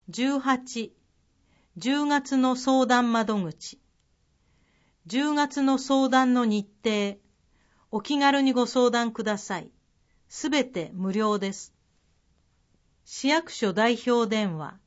18、10月の相談窓口。10月の相談の日程。お気軽にご相談ください。すべて無料です。市役所代表電話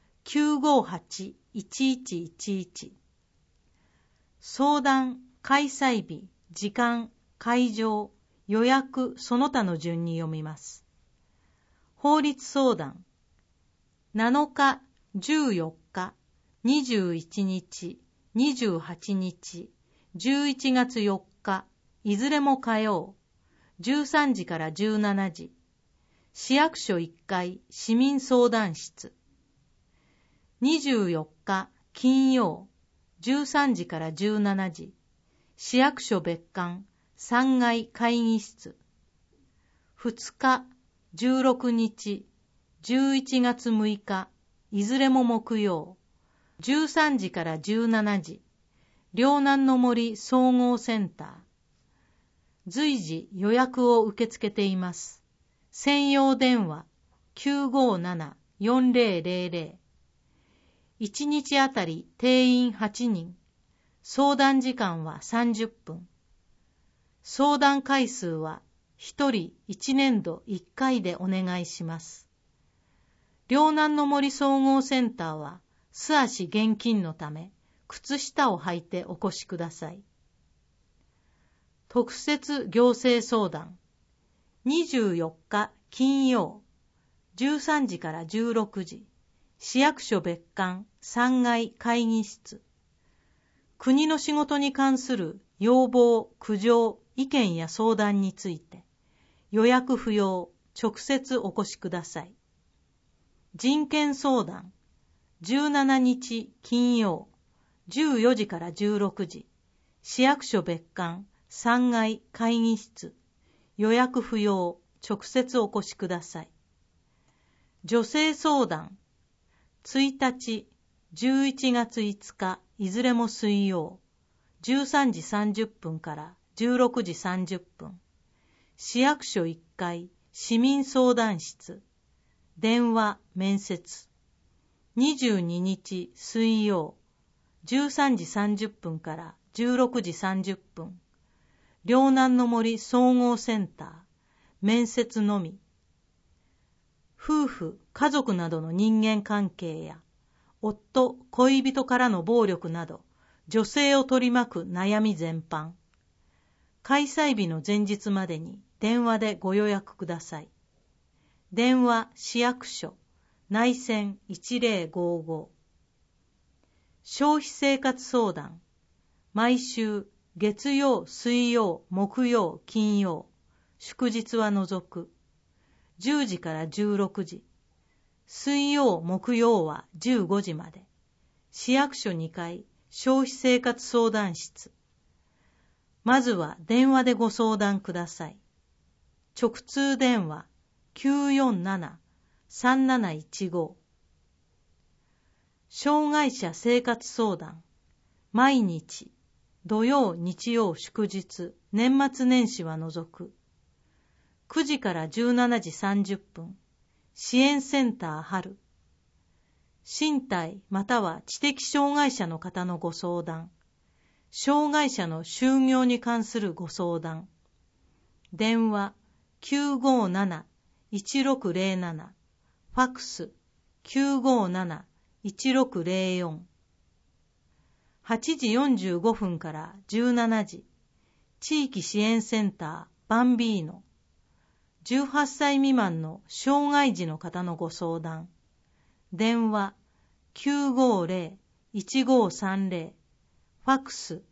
958-1111。相談、開催日、時間、会場、予約、その他の順に読みます。法律相談。7日、14日、21日、28日、11月4日、いずれも火曜、13時から17時、市役所1階市民相談室。24日、金曜、13時から17時、市役所別館3階会議室。2日、16日、11月6日、いずれも木曜、13時から17時、両南の森総合センター。随時予約を受け付けています。専用電話 957-4000。1日あたり定員8人。相談時間は30分。相談回数は1人1年度1回でお願いします。両南の森総合センターは素足厳禁のため、靴下を履いてお越しください。特設行政相談。24日金曜、13時から16時、市役所別館3階会議室。国の仕事に関する要望、苦情、意見や相談について、予約不要、直接お越しください。人権相談。17日金曜、14時から16時、市役所別館3階会議室。予約不要、直接お越しください。女性相談。1日、11月5日、いずれも水曜、13時30分から16時30分。市役所1階市民相談室。電話、面接。22日水曜、13時30分から16時30分。両南の森総合センター。面接のみ。夫婦、家族などの人間関係や、夫、恋人からの暴力など、女性を取り巻く悩み全般。開催日の前日までに電話でご予約ください。電話、市役所、内線1055。消費生活相談。毎週、月曜、水曜、木曜、金曜、祝日は除く。10時から16時。水曜、木曜は15時まで。市役所2階、消費生活相談室。まずは電話でご相談ください。直通電話 947-3715。障害者生活相談。毎日、土曜、日曜、祝日、年末年始は除く。9時から17時30分。支援センター春。身体または知的障害者の方のご相談。障害者の就業に関するご相談。電話 957-1607。ファックス 957-1604。8時45分から17時。地域支援センターバンビーノ。18歳未満の障害児の方のご相談。電話 950-1530。ファックス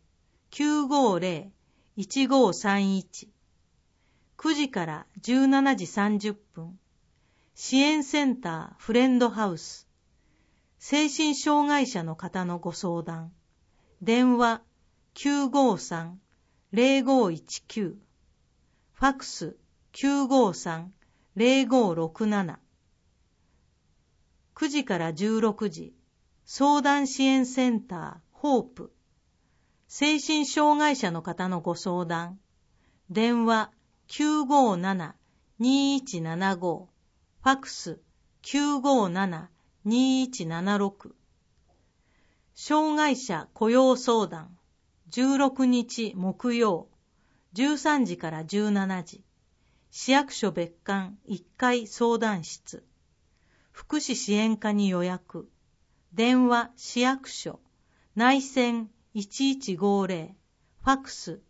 950-1531。9時から17時30分。支援センターフレンドハウス。精神障害者の方のご相談。電話 953-0519。ファックス 953-0567。9時から16時。相談支援センターホープ。精神障害者の方のご相談。電話 957-2175。ファックス 2176。障害者雇用相談、16日木曜、13時から17時。市役所別館1階相談室。福祉支援課に予約。電話市役所。内線1150。ファックス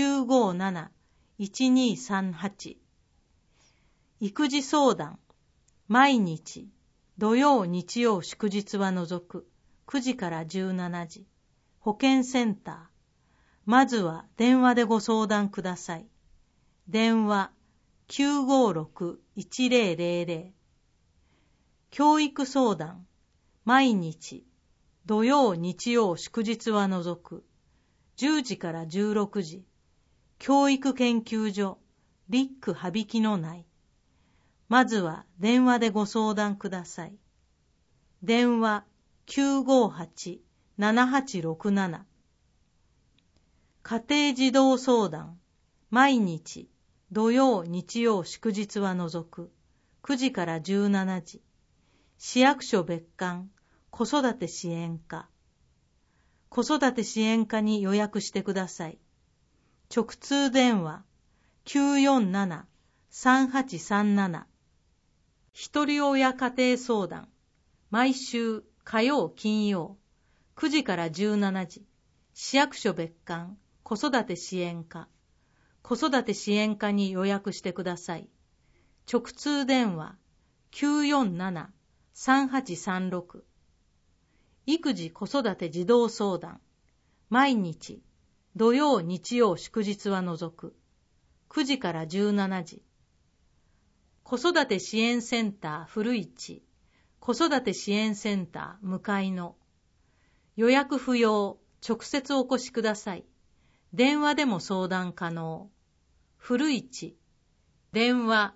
957-1238。育児相談。毎日。土曜日曜祝日は除く。9時から17時。保健センター。まずは電話でご相談ください。電話956-1000。教育相談。毎日。土曜日曜祝日は除く。10時から16時。教育研究所。リック羽曳野内。まずは電話でご相談ください。電話958-7867。家庭児童相談。毎日。土曜日曜祝日は除く。9時から17時。市役所別館子育て支援課。子育て支援課に予約してください。直通電話947-3837。ひとり親家庭相談。毎週火曜金曜9時から17時。市役所別館子育て支援課。子育て支援課に予約してください。直通電話947-3836。育児子育て児童相談。毎日。土曜日曜祝日は除く。9時から17時。子育て支援センター古市。子育て支援センター向かいの。予約不要。直接お越しください。電話でも相談可能。古市。電話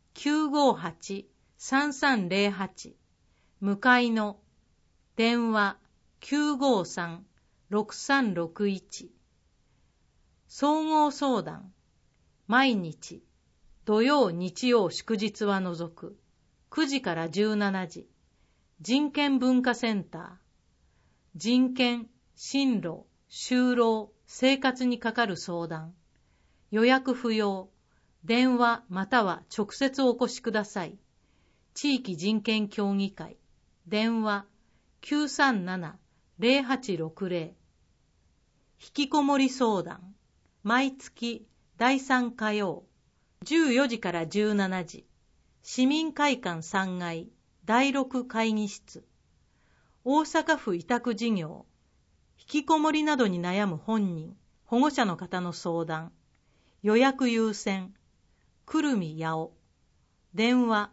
958-3308。向かいの。電話953-6361。総合相談。毎日。土曜日曜祝日は除く。9時から17時。人権文化センター。人権、進路、就労、生活にかかる相談。予約不要。電話または直接お越しください。地域人権協議会。電話937-0860。引きこもり相談。毎月第3火曜。14時から17時。市民会館3階第6会議室。大阪府委託事業。引きこもりなどに悩む本人、保護者の方の相談。予約優先。くるみやお。電話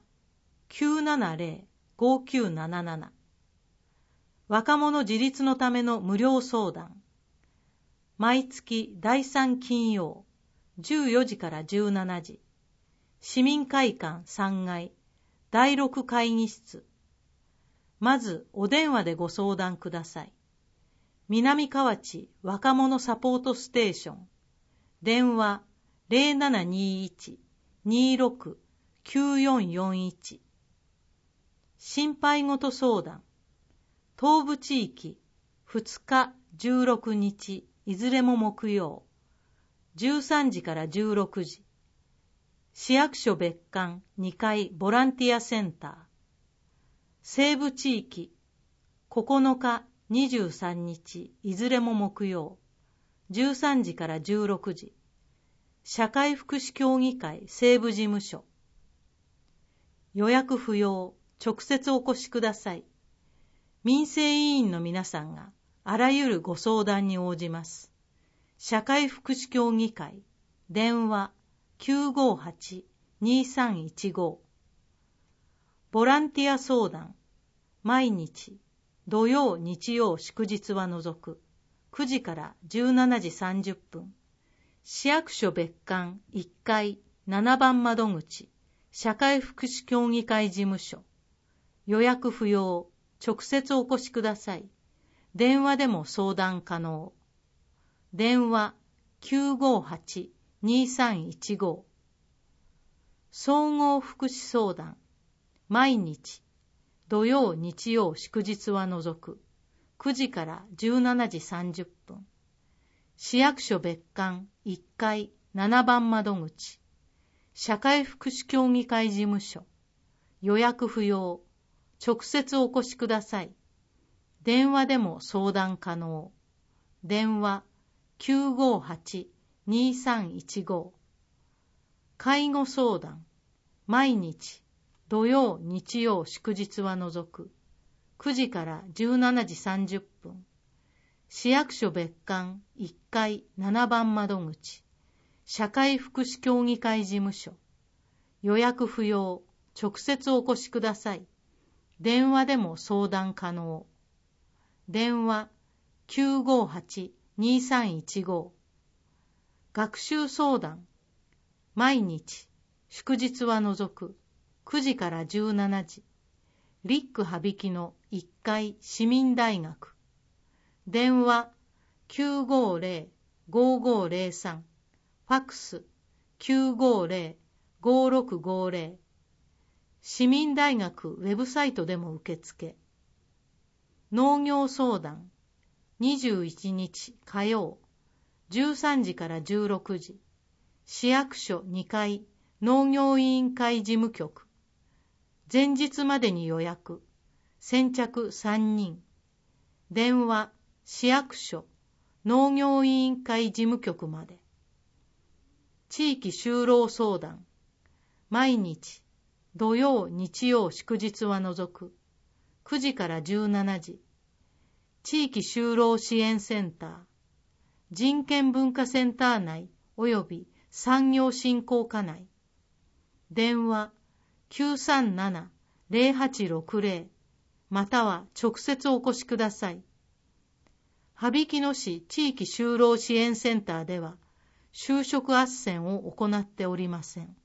970-5977。若者自立のための無料相談。毎月第3金曜。14時から17時。市民会館3階第6会議室。まずお電話でご相談ください。南河内若者サポートステーション。電話0721-26-9441。心配ごと相談。東部地域2日16日いずれも木曜。13時から16時。市役所別館2階ボランティアセンター。西部地域9日23日いずれも木曜。13時から16時。社会福祉協議会西部事務所。予約不要。直接お越しください。民生委員の皆さんがあらゆるご相談に応じます。社会福祉協議会。電話958-2315。ボランティア相談。毎日。土曜日曜祝日は除く。9時から17時30分。市役所別館1階7番窓口。社会福祉協議会事務所。予約不要。直接お越しください。電話でも相談可能。電話958-2315。総合福祉相談。毎日。 土曜日曜祝日は除く9時から17時30分。市役所別館1階7番窓口。社会福祉協議会事務所。予約不要。直接お越しください。電話でも相談可能。電話 958-2315。介護相談。毎日土曜日曜祝日は除く9時から17時30分。市役所別館1階7番窓口。社会福祉協議会事務所。予約不要。直接お越しください。電話でも相談可能。電話 958-2315。学習相談。毎日祝日は除く9時から17時。リック羽曳の1階市民大学。電話 950-5503。ファックス 950-5650。市民大学ウェブサイトでも受付。農業相談。21日火曜13時から16時。市役所2階農業委員会事務局。前日までに予約。先着3人。電話市役所農業委員会事務局まで。地域就労相談。毎日土曜日曜祝日は除く9時から17時。地域就労支援センター。人権文化センター内及び産業振興課内。電話 937-0860 または直接お越しください。羽曳野市地域就労支援センターでは就職斡旋を行っておりません。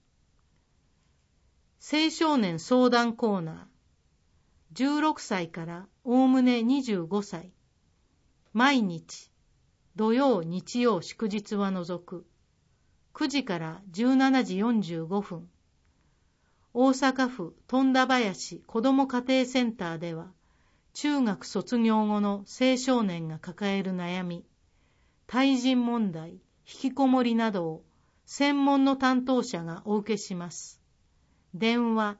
青少年相談コーナー。16歳からおおむね25歳。毎日土曜日曜祝日は除く9時から17時45分。大阪府富田林子ども家庭センターでは中学卒業後の青少年が抱える悩み、対人問題、引きこもりなどを専門の担当者がお受けします。電話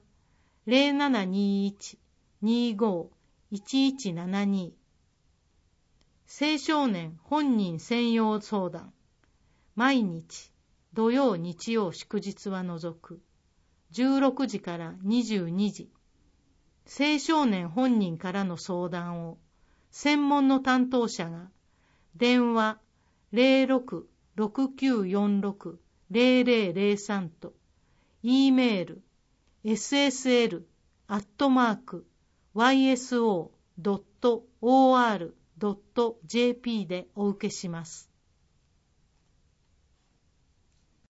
0721-25-1172。青少年本人専用相談。毎日土曜日曜祝日は除く16時から22時。青少年本人からの相談を専門の担当者が電話 0669460003 と E メール ssl@yso.or.jp でお受けします。